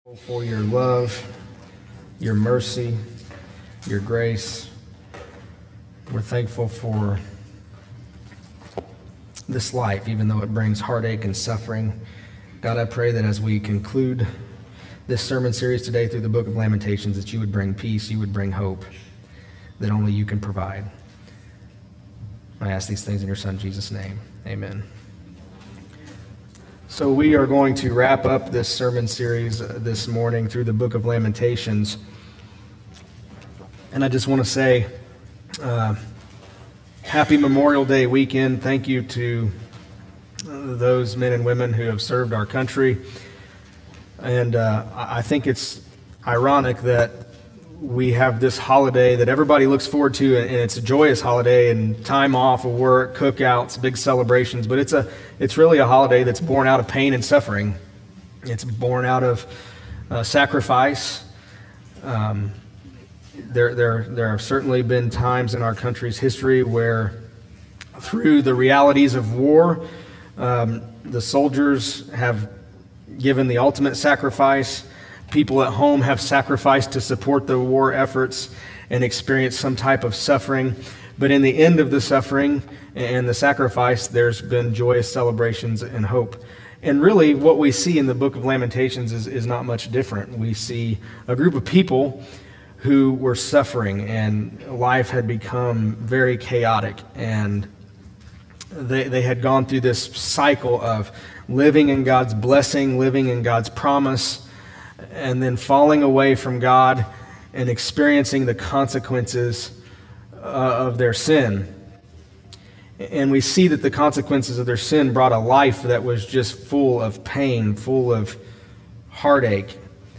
For your love, your mercy, your grace. We're thankful for this life, even though it brings heartache and suffering. God, I pray that as we conclude this sermon series today through the book of Lamentations, that you would bring peace, you would bring hope that only you can provide. I ask these things in your Son, Jesus' name. Amen. So we are going to wrap up this sermon series this morning through the book of Lamentations. And I just want to say, happy Memorial Day weekend. Thank you to those men and women who have served our country. And I think it's ironic that we have this holiday that everybody looks forward to, and it's a joyous holiday and time off of work, cookouts, big celebrations, but it's really a holiday that's born out of pain and suffering. It's born out of sacrifice. There have certainly been times in our country's history where through the realities of war, the soldiers have given the ultimate sacrifice. People at home have sacrificed to support the war efforts and experienced some type of suffering. But in the end of the suffering and the sacrifice, there's been joyous celebrations and hope. And really, what we see in the book of Lamentations is not much different. We see a group of people who were suffering, and life had become very chaotic. And they had gone through this cycle of living in God's blessing, living in God's promise, and then falling away from God and experiencing the consequences of their sin. And we see that the consequences of their sin brought a life that was just full of pain, full of heartache.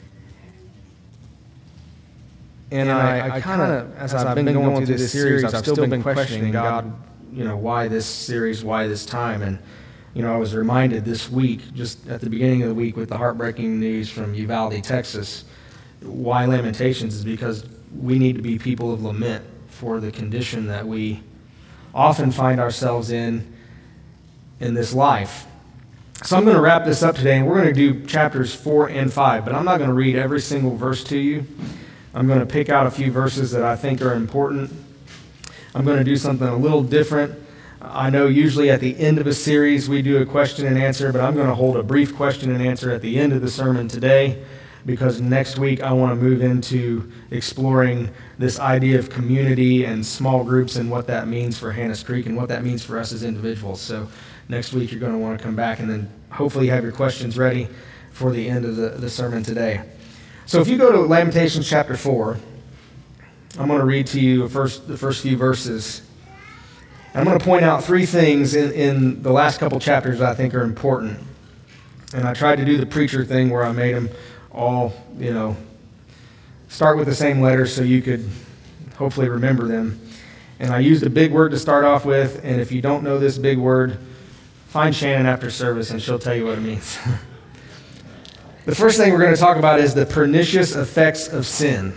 And I kind of, as I've been going through this series, I've still been questioning God, why this series, why this time? And I was reminded this week, just at the beginning of the week, with the heartbreaking news from Uvalde, Texas, why Lamentations is because we need to be people of lament for the condition that we often find ourselves in this life. So I'm going to wrap this up today, and we're going to do chapters 4 and 5, but I'm not going to read every single verse to you. I'm going to pick out a few verses that I think are important. I'm going to do something a little different. I know usually at the end of a series we do a question and answer, but I'm going to hold a brief question and answer at the end of the sermon today, because next week I want to move into exploring this idea of community and small groups and what that means for Hannes Creek and what that means for us as individuals. So next week you're going to want to come back and then hopefully have your questions ready for the end of the sermon today. So if you go to Lamentations chapter 4, I'm going to read to you the first few verses. I'm going to point out three things in the last couple chapters that I think are important. And I tried to do the preacher thing where I made them all, start with the same letters so you could hopefully remember them. And I used a big word to start off with, and if you don't know this big word, find Shannon after service and she'll tell you what it means. The first thing we're going to talk about is the pernicious effects of sin.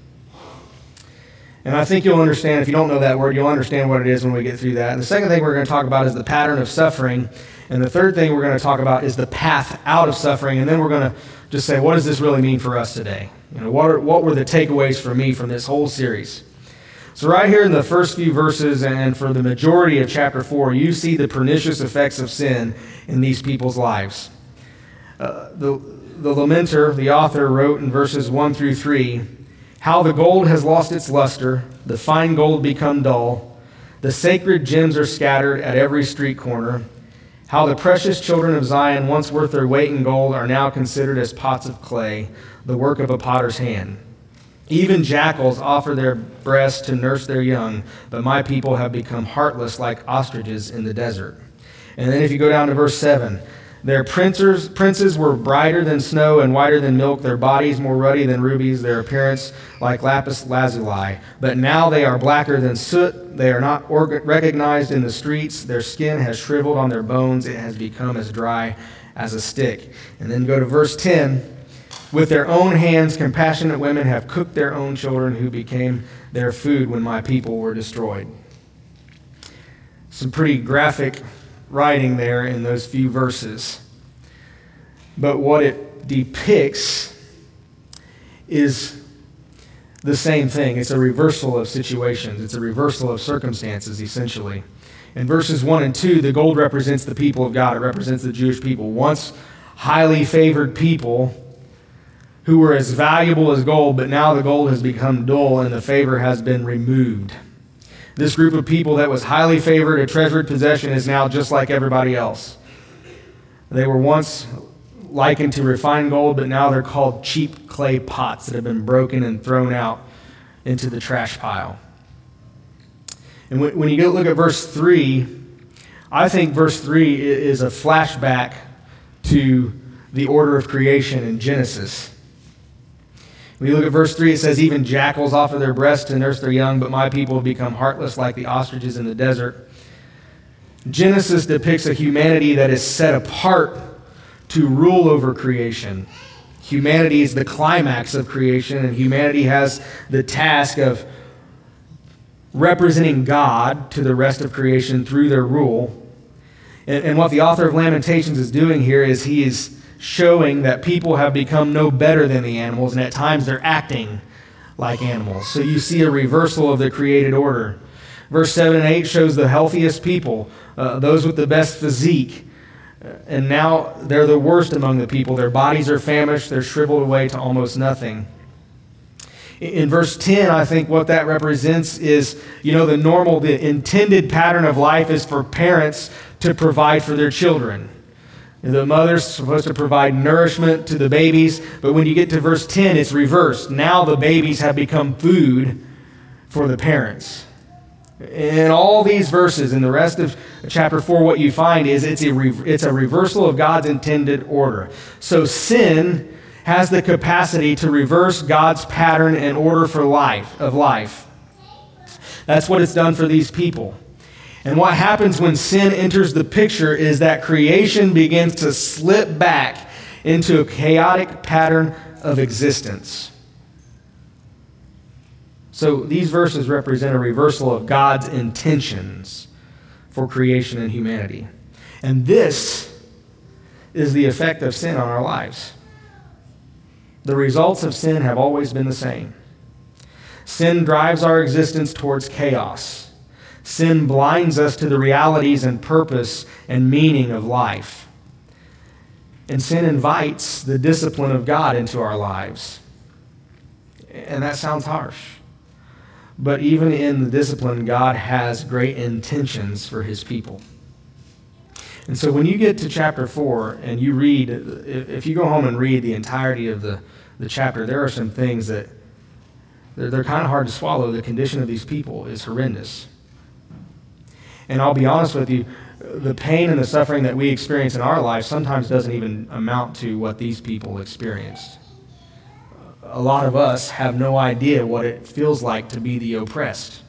And I think you'll understand, if you don't know that word, you'll understand what it is when we get through that. And the second thing we're going to talk about is the pattern of suffering. And the third thing we're going to talk about is the path out of suffering. And then we're going to just say, what does this really mean for us today? What were the takeaways for me from this whole series? So right here in the first few verses, and for the majority of chapter 4, you see the pernicious effects of sin in these people's lives. The lamenter, the author, wrote in verses 1 through 3, "How the gold has lost its luster, the fine gold become dull. The sacred gems are scattered at every street corner. How the precious children of Zion, once worth their weight in gold, are now considered as pots of clay, the work of a potter's hand. Even jackals offer their breasts to nurse their young, but my people have become heartless like ostriches in the desert." And then if you go down to verse 7, "Their princes were brighter than snow and whiter than milk, their bodies more ruddy than rubies, their appearance like lapis lazuli. But now they are blacker than soot, they are not recognized in the streets, their skin has shriveled on their bones, it has become as dry as a stick." And then go to verse 10, "With their own hands compassionate women have cooked their own children who became their food when my people were destroyed." Some pretty graphic writing there in those few verses. But what it depicts is the same thing. It's a reversal of situations. It's a reversal of circumstances, essentially. In verses 1 and 2, the gold represents the people of God. It represents the Jewish people. Once highly favored people who were as valuable as gold, but now the gold has become dull and the favor has been removed. This group of people that was highly favored, a treasured possession, is now just like everybody else. They were once likened to refined gold, but now they're called cheap clay pots that have been broken and thrown out into the trash pile. And when you go look at verse 3, I think verse 3 is a flashback to the order of creation in Genesis. When you look at verse 3, it says, "Even jackals offer their breasts to nurse their young, but my people have become heartless like the ostriches in the desert." Genesis depicts a humanity that is set apart to rule over creation. Humanity is the climax of creation, and humanity has the task of representing God to the rest of creation through their rule. And what the author of Lamentations is doing here is he is showing that people have become no better than the animals, and at times they're acting like animals. So you see a reversal of the created order. Verse 7 and 8 shows the healthiest people, those with the best physique. And now they're the worst among the people. Their bodies are famished. They're shriveled away to almost nothing. In verse 10, I think what that represents is, the intended pattern of life is for parents to provide for their children. The mother's supposed to provide nourishment to the babies, but when you get to verse 10, it's reversed. Now the babies have become food for the parents. In all these verses, in the rest of chapter 4, what you find is it's a reversal of God's intended order. So sin has the capacity to reverse God's pattern and order for life. That's what it's done for these people. And what happens when sin enters the picture is that creation begins to slip back into a chaotic pattern of existence. So these verses represent a reversal of God's intentions for creation and humanity. And this is the effect of sin on our lives. The results of sin have always been the same. Sin drives our existence towards chaos. Sin blinds us to the realities and purpose and meaning of life. And sin invites the discipline of God into our lives. And that sounds harsh. But even in the discipline, God has great intentions for his people. And so when you get to chapter 4 and you read, if you go home and read the entirety of the chapter, there are some things that they're kind of hard to swallow. The condition of these people is horrendous. And I'll be honest with you, the pain and the suffering that we experience in our life sometimes doesn't even amount to what these people experienced. A lot of us have no idea what it feels like to be the oppressed.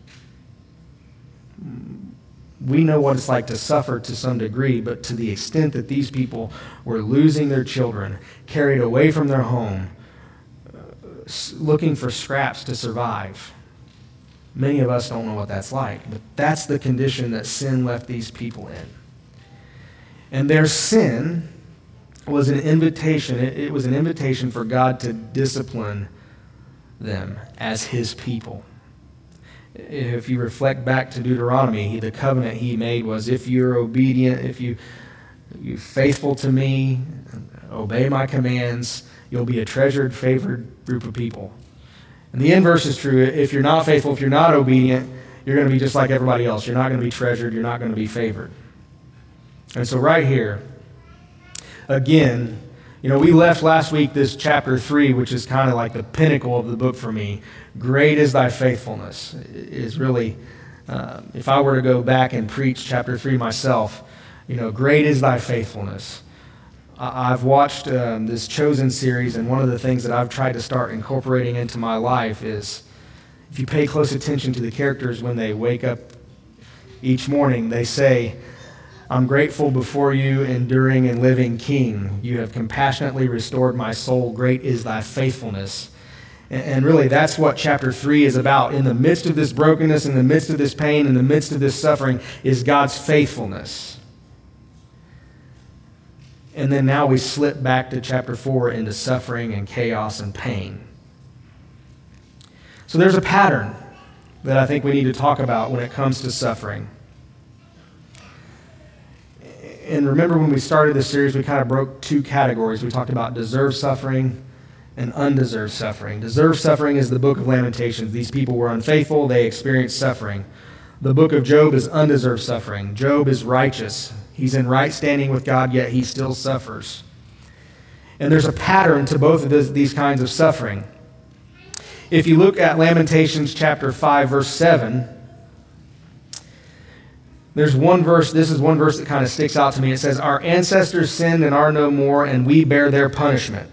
We know what it's like to suffer to some degree, but to the extent that these people were losing their children, carried away from their home, looking for scraps to survive. Many of us don't know what that's like, but that's the condition that sin left these people in. And their sin was an invitation. It was an invitation for God to discipline them as his people. If you reflect back to Deuteronomy, the covenant he made was, if you're obedient, if you're faithful to me, obey my commands, you'll be a treasured, favored group of people. And the inverse is true. If you're not faithful, if you're not obedient, you're going to be just like everybody else. You're not going to be treasured. You're not going to be favored. And so right here, again, we left last week this chapter 3, which is kind of like the pinnacle of the book for me. Great is thy faithfulness is really, if I were to go back and preach chapter 3 myself, great is thy faithfulness. I've watched this Chosen series, and one of the things that I've tried to start incorporating into my life is, if you pay close attention to the characters when they wake up each morning, they say, I'm grateful before you, enduring and living King. You have compassionately restored my soul. Great is thy faithfulness. And really, that's what chapter 3 is about. In the midst of this brokenness, in the midst of this pain, in the midst of this suffering, is God's faithfulness. And then now we slip back to chapter 4 into suffering and chaos and pain. So there's a pattern that I think we need to talk about when it comes to suffering. And remember when we started this series, we kind of broke two categories. We talked about deserved suffering and undeserved suffering. Deserved suffering is the book of Lamentations. These people were unfaithful. They experienced suffering. The book of Job is undeserved suffering. Job is righteous. He's in right standing with God, yet he still suffers. And there's a pattern to both of these kinds of suffering. If you look at Lamentations chapter 5, verse 7, there's one verse, this is one verse that kind of sticks out to me. It says, "Our ancestors sinned and are no more, and we bear their punishment."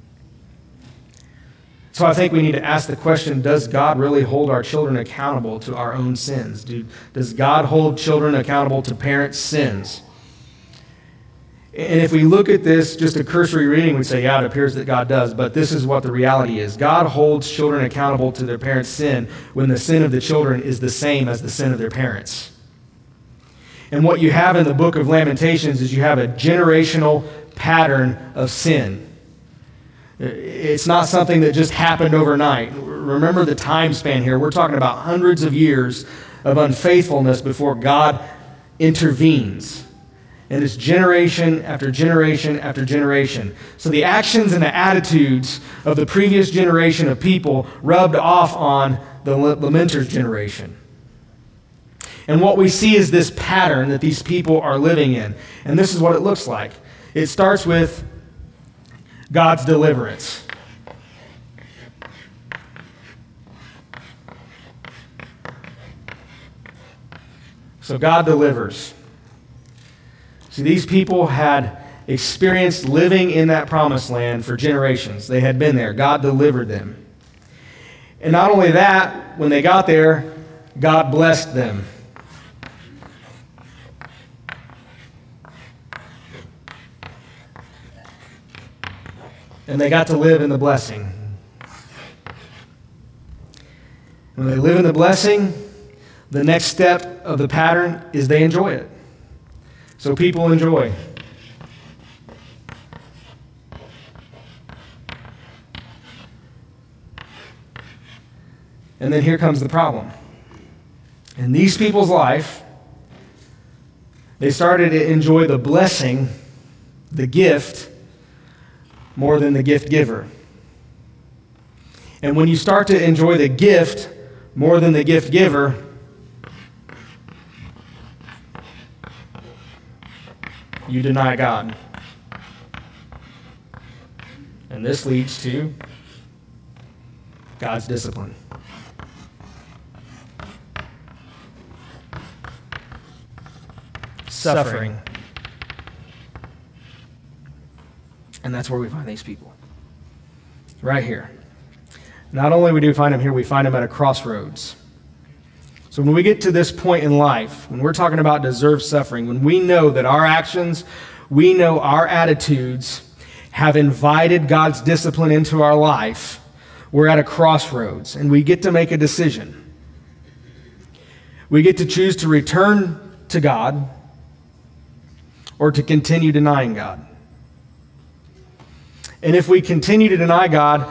So I think we need to ask the question, does God really hold our children accountable to our own sins? Does God hold children accountable to parents' sins? And if we look at this, just a cursory reading, we'd say, yeah, it appears that God does, but this is what the reality is. God holds children accountable to their parents' sin when the sin of the children is the same as the sin of their parents. And what you have in the book of Lamentations is you have a generational pattern of sin. It's not something that just happened overnight. Remember the time span here. We're talking about hundreds of years of unfaithfulness before God intervenes. And it's generation after generation after generation. So the actions and the attitudes of the previous generation of people rubbed off on the lamenter's generation. And what we see is this pattern that these people are living in. And this is what it looks like. It starts with God's deliverance. So God delivers. See, these people had experienced living in that promised land for generations. They had been there. God delivered them. And not only that, when they got there, God blessed them. And they got to live in the blessing. When they live in the blessing, the next step of the pattern is they enjoy it. So people enjoy. And then here comes the problem. In these people's life, they started to enjoy the blessing, the gift, more than the gift giver. And when you start to enjoy the gift more than the gift giver, you deny God. And this leads to God's discipline. Suffering. And that's where we find these people. Right here. Not only do we find them here, we find them at a crossroads. So when we get to this point in life, when we're talking about deserved suffering, when we know that our actions, we know our attitudes have invited God's discipline into our life, we're at a crossroads and we get to make a decision. We get to choose to return to God or to continue denying God. And if we continue to deny God,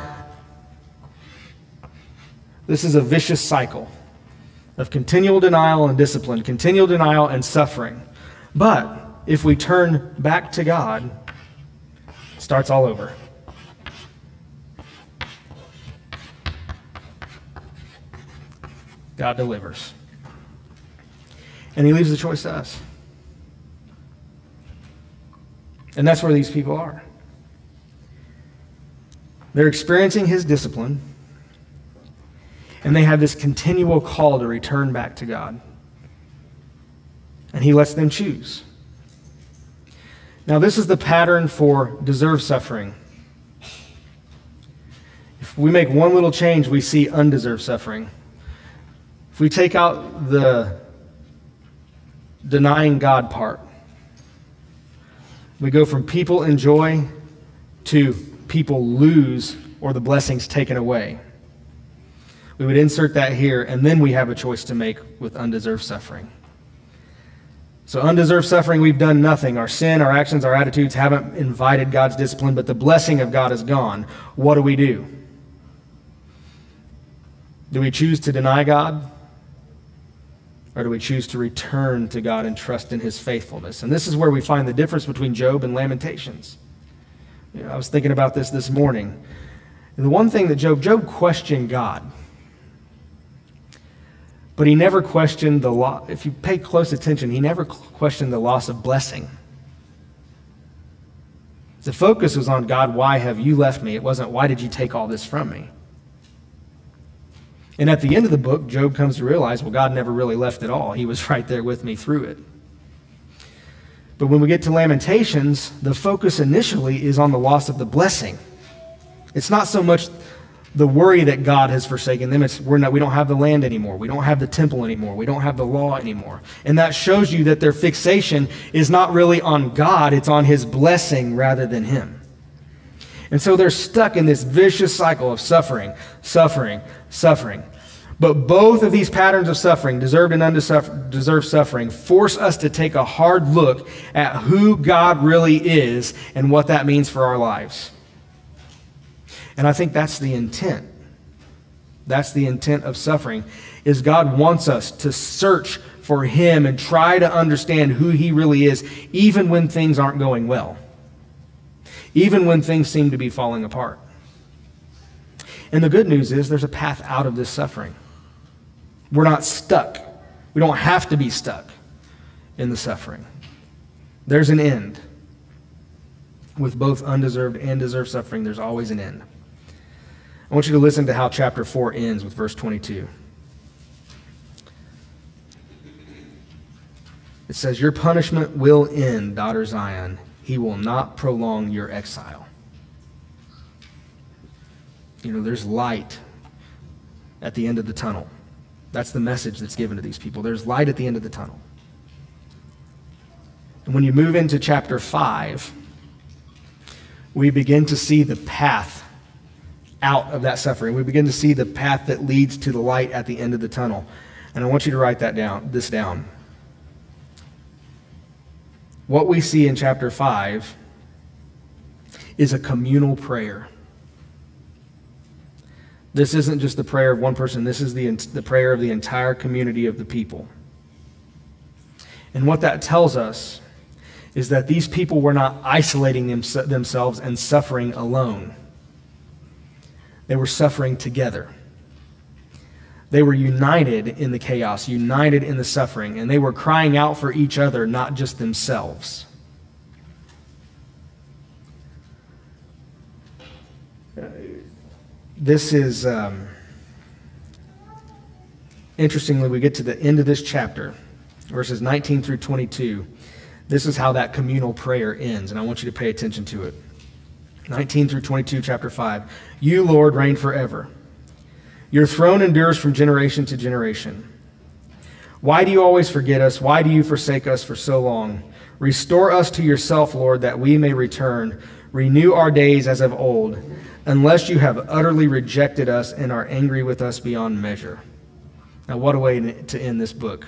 this is a vicious cycle of continual denial and discipline, continual denial and suffering. But if we turn back to God, it starts all over. God delivers. And he leaves the choice to us. And that's where these people are. They're experiencing his discipline, and they have this continual call to return back to God. And he lets them choose. Now, this is the pattern for deserved suffering. If we make one little change, we see undeserved suffering. If we take out the denying God part, we go from people enjoy to people lose or the blessings taken away. We would insert that here, and then we have a choice to make with undeserved suffering. So undeserved suffering, we've done nothing. Our sin, our actions, our attitudes haven't invited God's discipline, but the blessing of God is gone. What do? Do we choose to deny God? Or do we choose to return to God and trust in his faithfulness? And this is where we find the difference between Job and Lamentations. I was thinking about this morning. And the one thing that Job questioned God. But he never questioned the loss. If you pay close attention, he never questioned the loss of blessing. The focus was on, God, why have you left me? It wasn't, why did you take all this from me? And at the end of the book, Job comes to realize, well, God never really left at all. He was right there with me through it. But when we get to Lamentations, the focus initially is on the loss of the blessing. It's not so much the worry that God has forsaken them. We don't have the land anymore. We don't have the temple anymore. We don't have the law anymore. And that shows you that their fixation is not really on God. It's on his blessing rather than him. And so they're stuck in this vicious cycle of suffering. But both of these patterns of suffering, deserved and undeserved suffering, force us to take a hard look at who God really is and what that means for our lives. And I think that's the intent. That's the intent of suffering, is God wants us to search for him and try to understand who he really is, even when things aren't going well. Even when things seem to be falling apart. And the good news is there's a path out of this suffering. We're not stuck. We don't have to be stuck in the suffering. There's an end. With both undeserved and deserved suffering, there's always an end. I want you to listen to how chapter 4 ends with verse 22. It says, your punishment will end, daughter Zion. He will not prolong your exile. There's light at the end of the tunnel. That's the message that's given to these people. There's light at the end of the tunnel. And when you move into chapter 5, we begin to see the path out of that suffering. We begin to see the path that leads to the light at the end of the tunnel. And I want you to write this down. What we see in chapter 5 is a communal prayer. This isn't just the prayer of one person. This is the prayer of the entire community of the people. And what that tells us is that these people were not isolating themselves and suffering alone. They were suffering together. They were united in the chaos, united in the suffering, and they were crying out for each other, not just themselves. This is, interestingly, we get to the end of this chapter, verses 19 through 22. This is how that communal prayer ends, and I want you to pay attention to it. 19 through 22, chapter 5. You, Lord, reign forever. Your throne endures from generation to generation. Why do you always forget us? Why do you forsake us for so long? Restore us to yourself, Lord, that we may return. Renew our days as of old, unless you have utterly rejected us and are angry with us beyond measure. Now, what a way to end this book.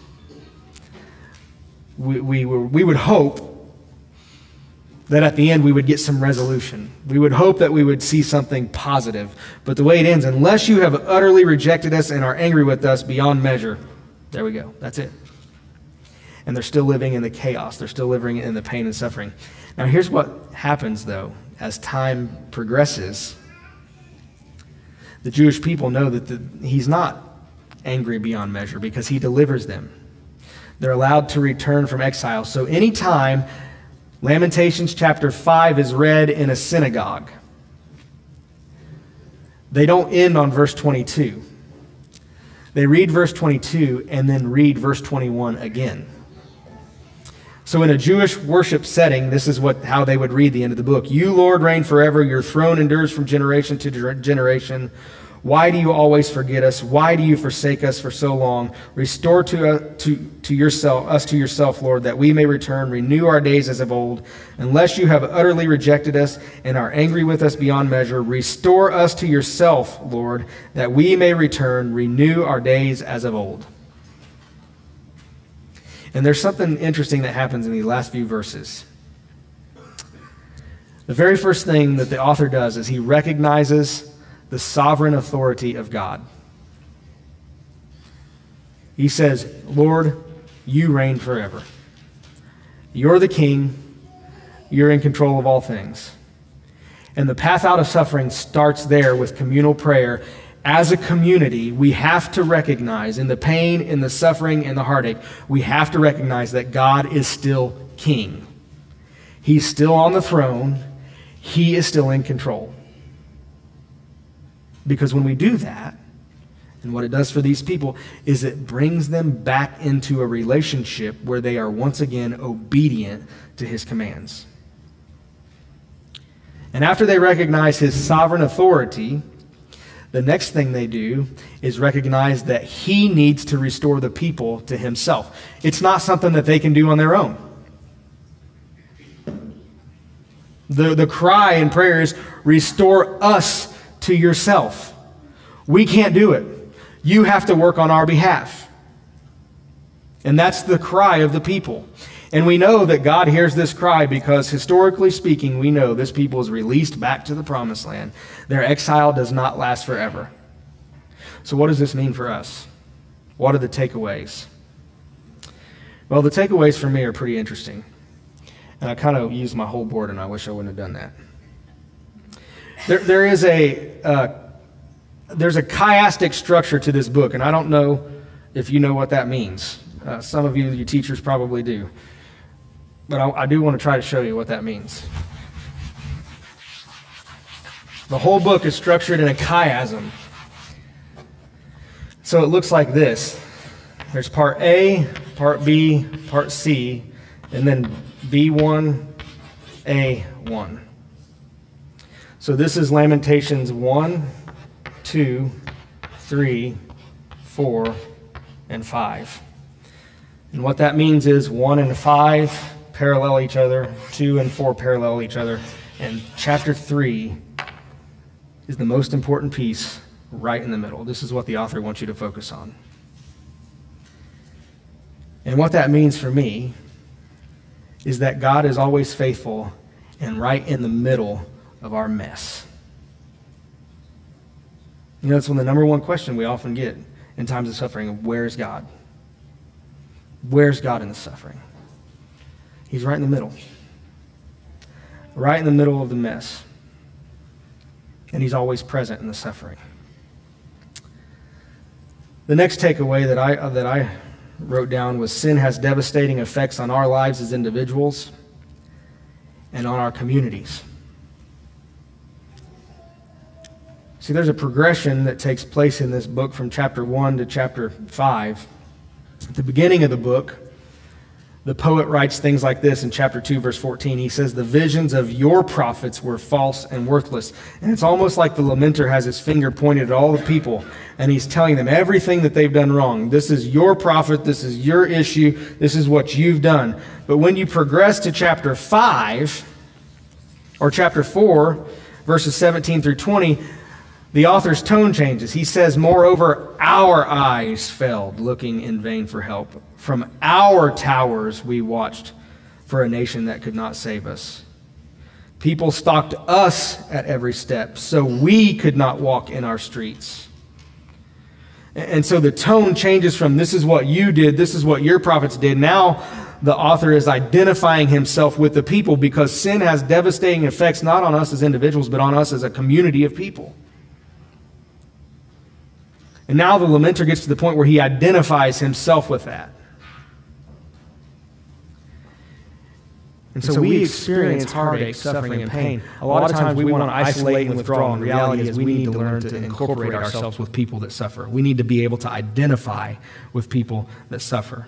We would hope that at the end we would get some resolution. We would hope that we would see something positive. But the way it ends, unless you have utterly rejected us and are angry with us beyond measure, there we go. That's it. And they're still living in the chaos. They're still living in the pain and suffering. Now here's what happens, though, as time progresses. The Jewish people know that he's not angry beyond measure because he delivers them. They're allowed to return from exile. So anytime Lamentations chapter 5 is read in a synagogue, they don't end on verse 22. They read verse 22 and then read verse 21 again. So in a Jewish worship setting, this is how they would read the end of the book. You, Lord, reign forever. Your throne endures from generation to generation. Why do you always forget us? Why do you forsake us for so long? Restore to yourself, Lord, that we may return. Renew our days as of old. Unless you have utterly rejected us and are angry with us beyond measure, restore us to yourself, Lord, that we may return. Renew our days as of old. And there's something interesting that happens in these last few verses. The very first thing that the author does is he recognizes the sovereign authority of God. He says, Lord, you reign forever. You're the king. You're in control of all things. And the path out of suffering starts there with communal prayer. As a community, we have to recognize in the pain, in the suffering, in the heartache, we have to recognize that God is still king. He's still on the throne. He is still in control. Because when we do that, and what it does for these people is it brings them back into a relationship where they are once again obedient to his commands. And after they recognize his sovereign authority, the next thing they do is recognize that he needs to restore the people to himself. It's not something that they can do on their own. The cry in prayer is, restore us to yourself. We can't do it. You have to work on our behalf. And that's the cry of the people. And we know that God hears this cry because, historically speaking, we know this people is released back to the promised land. Their exile does not last forever. So what does this mean for us? What are the takeaways? Well, the takeaways for me are pretty interesting. And I kind of used my whole board, and I wish I wouldn't have done that. There's a chiastic structure to this book, and I don't know if you know what that means. Some of you teachers probably do. But I do want to try to show you what that means. The whole book is structured in a chiasm. So it looks like this. There's part A, part B, part C, and then B1, A1. So this is Lamentations 1, 2, 3, 4, and 5. And what that means is 1 and 5 parallel each other, 2 and 4 parallel each other, and chapter 3 is the most important piece right in the middle. This is what the author wants you to focus on. And what that means for me is that God is always faithful and right in the middle of our mess. You know, it's the number one question we often get in times of suffering. Where's God? Where's God in the suffering? He's right in the middle. Right in the middle of the mess. And he's always present in the suffering. The next takeaway that I wrote down was sin has devastating effects on our lives as individuals and on our communities. See, there's a progression that takes place in this book from chapter 1 to chapter 5. At the beginning of the book, the poet writes things like this in chapter 2, verse 14. He says, the visions of your prophets were false and worthless. And it's almost like the lamenter has his finger pointed at all the people, and he's telling them everything that they've done wrong. This is your prophet. This is your issue. This is what you've done. But when you progress to chapter 5, or chapter 4, verses 17 through 20, the author's tone changes. He says, moreover, our eyes failed, looking in vain for help. From our towers we watched for a nation that could not save us. People stalked us at every step, so we could not walk in our streets. And so the tone changes from this is what you did, this is what your prophets did. Now the author is identifying himself with the people because sin has devastating effects not on us as individuals, but on us as a community of people. And now the lamenter gets to the point where he identifies himself with that. And so we experience heartache, suffering, and pain. A lot of times we want to isolate and withdraw, and the reality is we need to learn to incorporate ourselves with people that suffer. We need to be able to identify with people that suffer.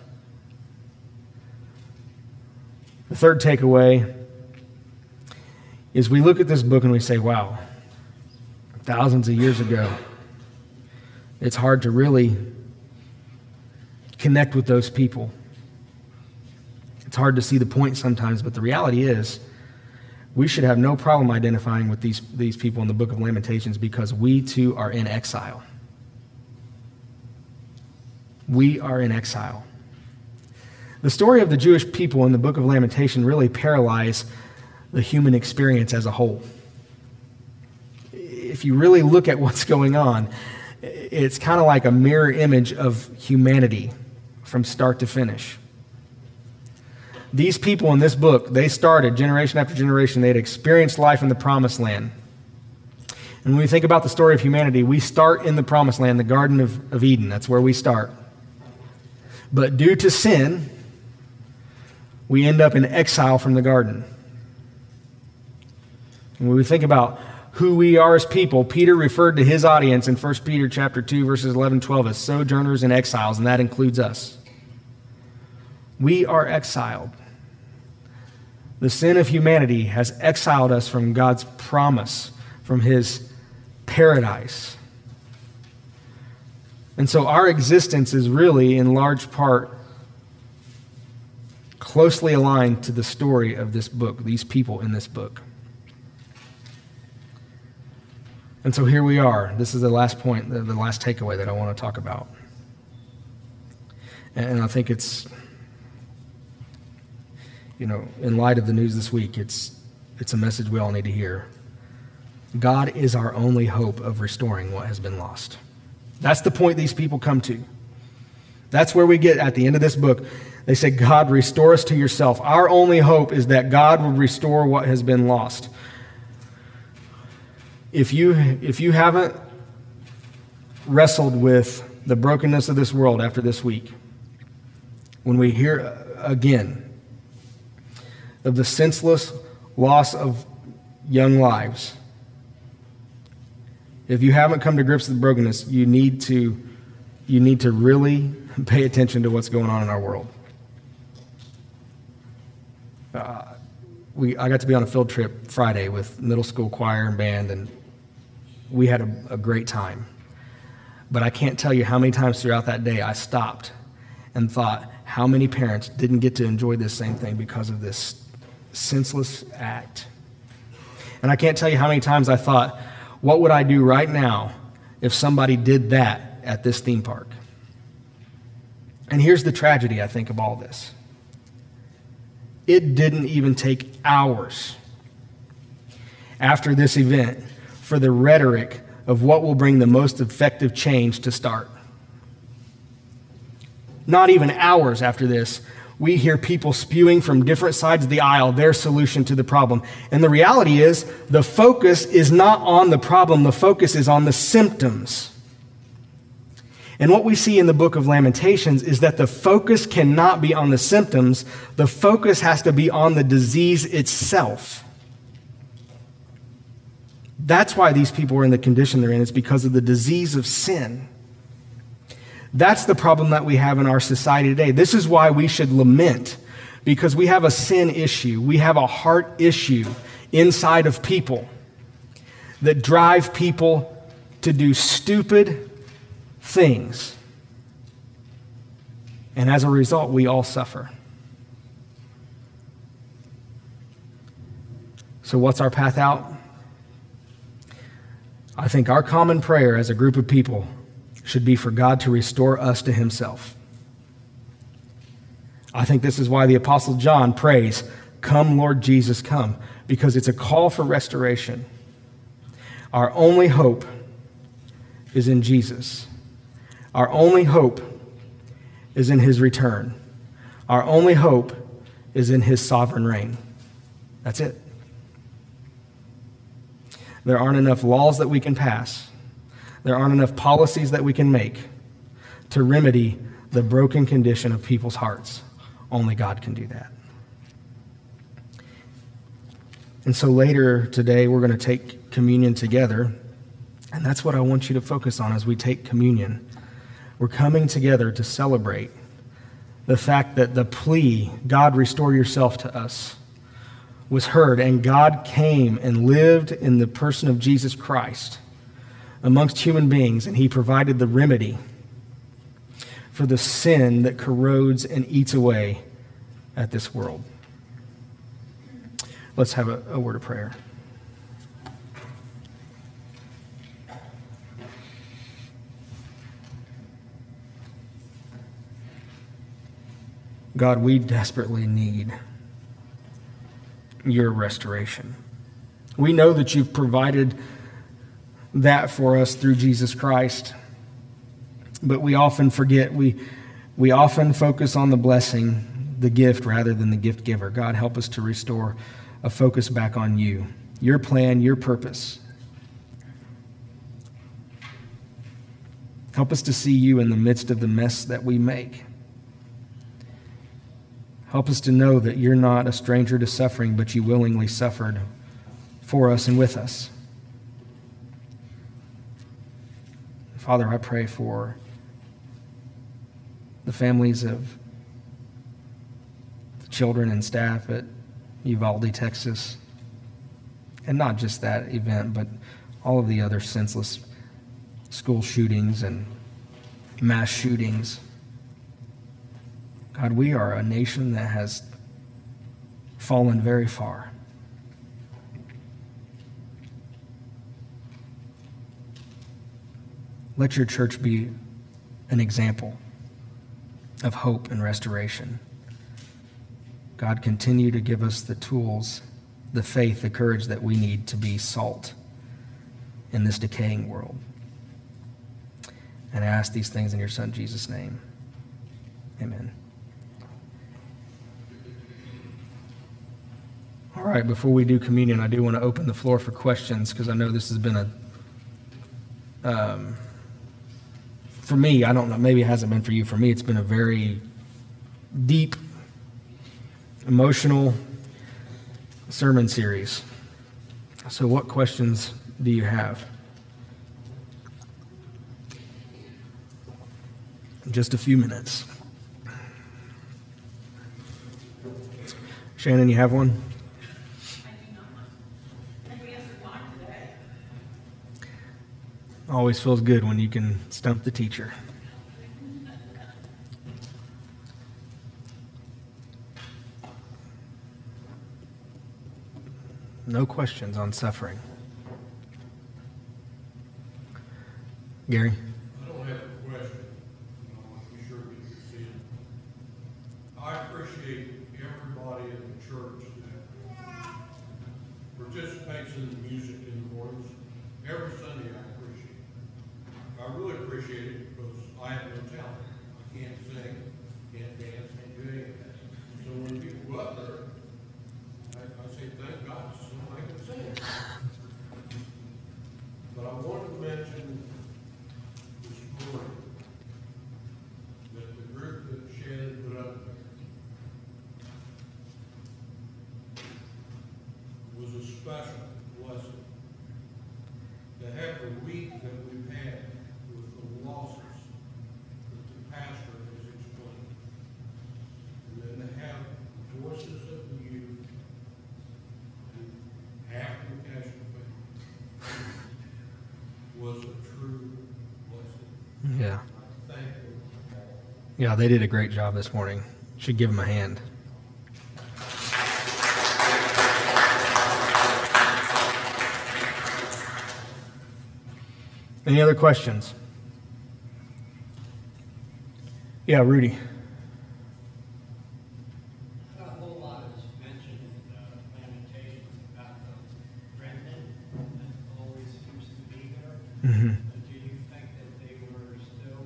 The third takeaway is we look at this book and we say, wow, thousands of years ago, it's hard to really connect with those people. It's hard to see the point sometimes, but the reality is we should have no problem identifying with these people in the book of Lamentations because we too are in exile. We are in exile. The story of the Jewish people in the book of Lamentation really paralyzes the human experience as a whole. If you really look at what's going on, it's kind of like a mirror image of humanity from start to finish. These people in this book, they started generation after generation. They had experienced life in the promised land. And when we think about the story of humanity, we start in the promised land, the Garden of Eden. That's where we start. But due to sin, we end up in exile from the garden. And when we think about who we are as people, Peter referred to his audience in 1 Peter chapter 2, verses 11 and 12 as sojourners and exiles, and that includes us. We are exiled. The sin of humanity has exiled us from God's promise, from his paradise. And so our existence is really, in large part, closely aligned to the story of this book, these people in this book. And so here we are. This is the last point, the last takeaway that I want to talk about. And I think it's, in light of the news this week, it's a message we all need to hear. God is our only hope of restoring what has been lost. That's the point these people come to. That's where we get at the end of this book. They say, God, restore us to yourself. Our only hope is that God will restore what has been lost. If you haven't wrestled with the brokenness of this world after this week, when we hear again of the senseless loss of young lives, if you haven't come to grips with the brokenness, you need to really pay attention to what's going on in our world. I got to be on a field trip Friday with middle school choir and band, and we had a great time. But I can't tell you how many times throughout that day I stopped and thought, how many parents didn't get to enjoy this same thing because of this senseless act? And I can't tell you how many times I thought, what would I do right now if somebody did that at this theme park? And here's the tragedy, I think, of all this. It didn't even take hours after this event for the rhetoric of what will bring the most effective change to start. Not even hours after this, we hear people spewing from different sides of the aisle their solution to the problem. And the reality is, the focus is not on the problem, the focus is on the symptoms. And what we see in the book of Lamentations is that the focus cannot be on the symptoms, the focus has to be on the disease itself. That's why these people are in the condition they're in. It's because of the disease of sin. That's the problem that we have in our society today. This is why we should lament, because we have a sin issue. We have a heart issue inside of people that drive people to do stupid things. And as a result, we all suffer. So what's our path out? I think our common prayer as a group of people should be for God to restore us to himself. I think this is why the Apostle John prays, "Come, Lord Jesus, come," because it's a call for restoration. Our only hope is in Jesus. Our only hope is in his return. Our only hope is in his sovereign reign. That's it. There aren't enough laws that we can pass. There aren't enough policies that we can make to remedy the broken condition of people's hearts. Only God can do that. And so later today, we're going to take communion together. And that's what I want you to focus on as we take communion. We're coming together to celebrate the fact that the plea, God, restore yourself to us, was heard. And God came and lived in the person of Jesus Christ amongst human beings, and he provided the remedy for the sin that corrodes and eats away at this world. Let's have a word of prayer. God, we desperately need your restoration. We know that you've provided that for us through Jesus Christ, but we often forget. We often focus on the blessing, the gift, rather than the gift giver. God, help us to restore a focus back on you, your plan, your purpose. Help us to see you in the midst of the mess that we make. Help us to know that you're not a stranger to suffering, but you willingly suffered for us and with us. Father, I pray for the families of the children and staff at Uvalde, Texas, and not just that event, but all of the other senseless school shootings and mass shootings. God, we are a nation that has fallen very far. Let your church be an example of hope and restoration. God, continue to give us the tools, the faith, the courage that we need to be salt in this decaying world. And I ask these things in your Son, Jesus' name. Amen. All right, before we do communion, I do want to open the floor for questions, because I know this has been for me, I don't know, maybe it hasn't been for you. For me, it's been a very deep, emotional sermon series. So what questions do you have? Just a few minutes. Shannon, you have one? I do not. I think we answered mine today. Always feels good when you can stump the teacher. No questions on suffering. Gary? I don't have a question. I want to be sure we can see it. I appreciate everybody in the church that participates in the music in the mornings. Every Sunday I appreciate it. I really appreciate it because I have no talent. I can't sing, can't dance, can't do any of that. So when people go up there, I say, thank God somebody can sing. But I want to mention this morning that the group that Shannon put up there was a special blessing. To have the week that we've had with the losses that the pastor has explained, and then to have the voices of the youth and half the Cashman family was a true blessing. Yeah. I thank them all. Yeah, they did a great job this morning. Should give them a hand. Any other questions? Yeah, Rudy. Not a whole lot is mentioned in Lamentations about the remnant that always seems to be there. Mm-hmm. Do you think that they were still,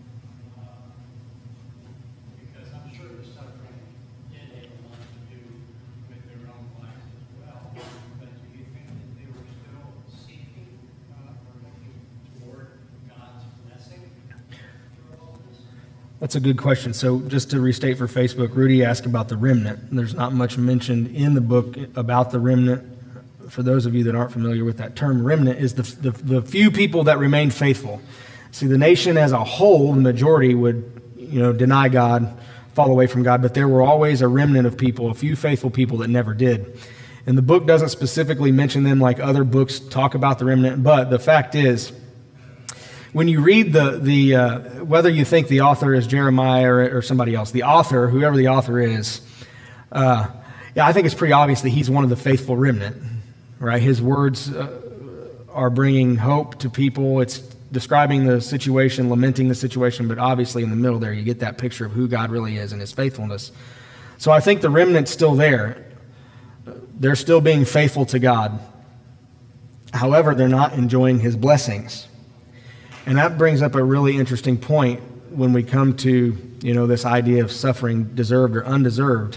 because I'm sure the suffering did have a lot to do with their own lives as well, but do you think that they were still seeking or looking toward God's blessing through all this? That's a good question. So just to restate for Facebook, Rudy asked about the remnant. There's not much mentioned in the book about the remnant. For those of you that aren't familiar with that term, remnant is the few people that remained faithful. See, the nation as a whole, the majority would, deny God, fall away from God, but there were always a remnant of people, a few faithful people that never did. And the book doesn't specifically mention them like other books talk about the remnant, but the fact is, when you read the whether you think the author is Jeremiah or somebody else, the author, whoever the author is, I think it's pretty obvious that he's one of the faithful remnant, right? His words are bringing hope to people. It's describing the situation, lamenting the situation, but obviously in the middle there you get that picture of who God really is and his faithfulness. So I think the remnant's still there. They're still being faithful to God. However, they're not enjoying his blessings. And that brings up a really interesting point when we come to, this idea of suffering deserved or undeserved.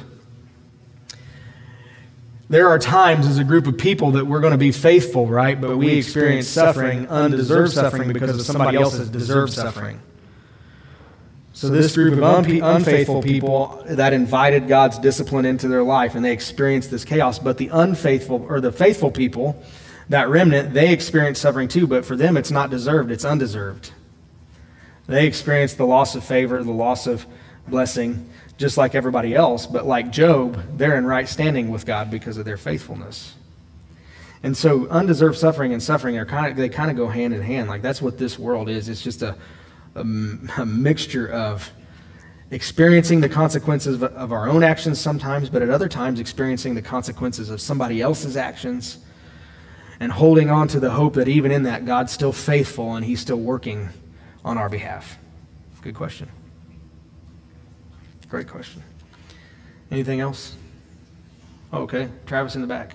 There are times as a group of people that we're going to be faithful, right? But we experience suffering, undeserved suffering, because of somebody else's deserved suffering. So this group of unfaithful people that invited God's discipline into their life, and they experienced this chaos. But the unfaithful, or the faithful people, that remnant, they experience suffering too, but for them it's not deserved, it's undeserved. They experience the loss of favor, the loss of blessing, just like everybody else, but like Job, they're in right standing with God because of their faithfulness. And so undeserved suffering and suffering they kind of go hand in hand. Like that's what this world is. It's just a mixture of experiencing the consequences of our own actions sometimes, but at other times experiencing the consequences of somebody else's actions, and holding on to the hope that even in that, God's still faithful and he's still working on our behalf. Good question. Great question. Anything else? Oh, okay. Travis in the back.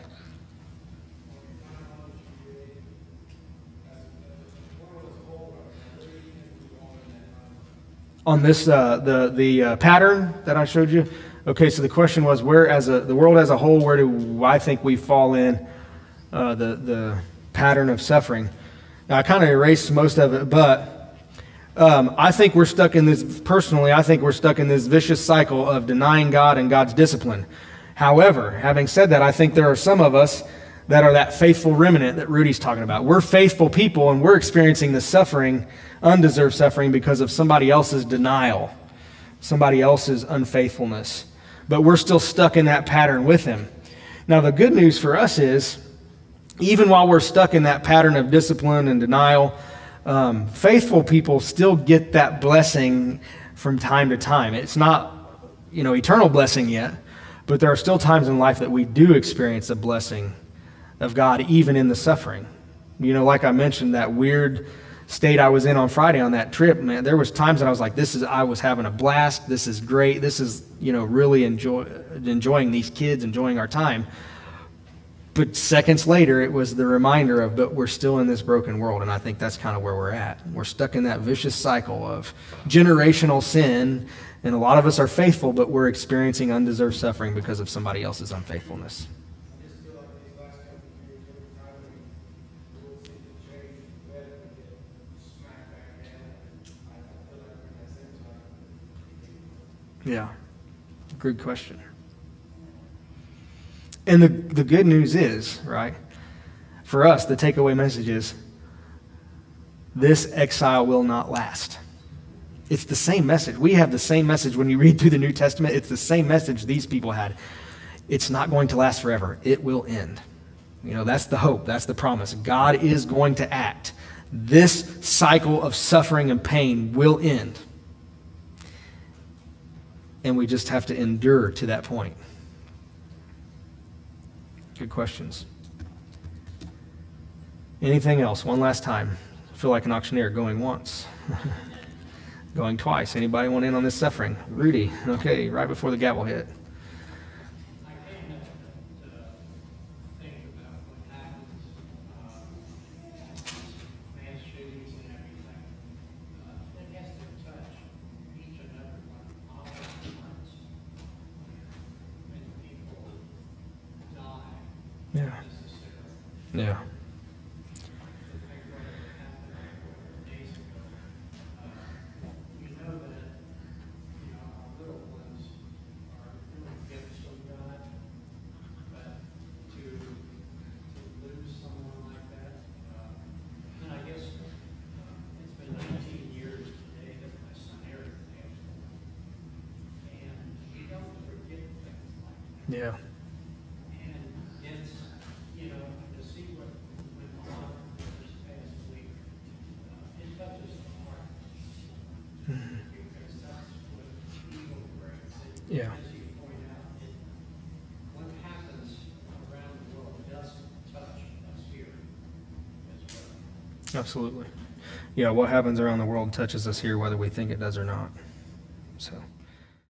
On this, the pattern that I showed you. Okay, so the question was, the world as a whole, where do I think we fall in the pattern of suffering? Now, I kind of erased most of it, but I think we're stuck in this, personally, I think we're stuck in this vicious cycle of denying God and God's discipline. However, having said that, I think there are some of us that are that faithful remnant that Rudy's talking about. We're faithful people, and we're experiencing the suffering, undeserved suffering, because of somebody else's denial, somebody else's unfaithfulness. But we're still stuck in that pattern with him. Now, the good news for us is, even while we're stuck in that pattern of discipline and denial, faithful people still get that blessing from time to time. It's not, eternal blessing yet, but there are still times in life that we do experience a blessing of God, even in the suffering. Like I mentioned, that weird state I was in on Friday on that trip, man, there was times that I was like, I was having a blast. This is great. This is, really enjoying these kids, enjoying our time. But seconds later, it was the reminder but we're still in this broken world. And I think that's kind of where we're at. We're stuck in that vicious cycle of generational sin. And a lot of us are faithful, but we're experiencing undeserved suffering because of somebody else's unfaithfulness. Yeah, good question. And the good news is, right, for us, the takeaway message is, this exile will not last. It's the same message. We have the same message when you read through the New Testament. It's the same message these people had. It's not going to last forever. It will end. That's the hope. That's the promise. God is going to act. This cycle of suffering and pain will end. And we just have to endure to that point. Good questions. Anything else? One last time. I feel like an auctioneer, going once, going twice. Anybody want in on this suffering? Rudy. Okay, right before the gavel hit. I came to think about what happens, mass shootings and everything. It has to touch each and every one of our hearts. When people die. Yeah. Yeah. Yeah. And it's, to see when Bob was passed away, it touches the heart. Because that's what evil brings. Yeah. As you point out, what happens around the world does touch us here as well. Absolutely. what happens around the world touches us here, whether we think it does or not. So.